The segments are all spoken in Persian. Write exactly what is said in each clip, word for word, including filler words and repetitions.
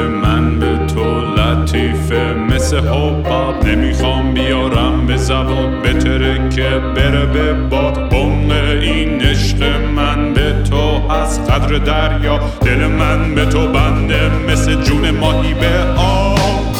من به تو لطیفه مثل حباب، نمیخوام بیارم به زبان بهتره که بره به باد. عمق این عشق من به تو از قدر دریا، دل من به تو بنده مثل جون ماهی به آب.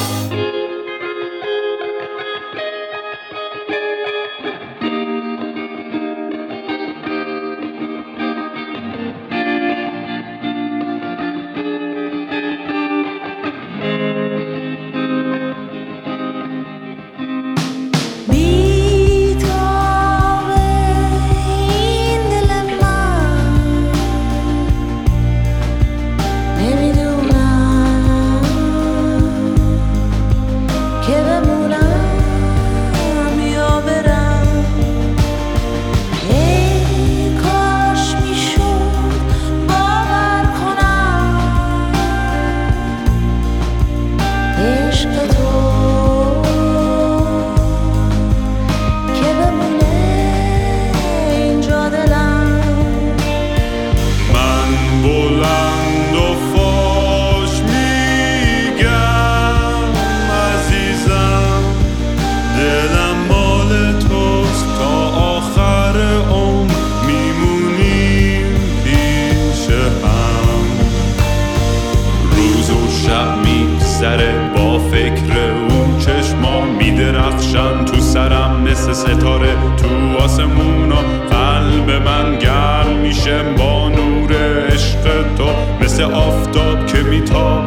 با فکر اون چشما میدرخشن تو سرم مثل ستاره تو آسمونا. قلب من گرم میشه با نور عشق تو، مثل آفتاب که میتاب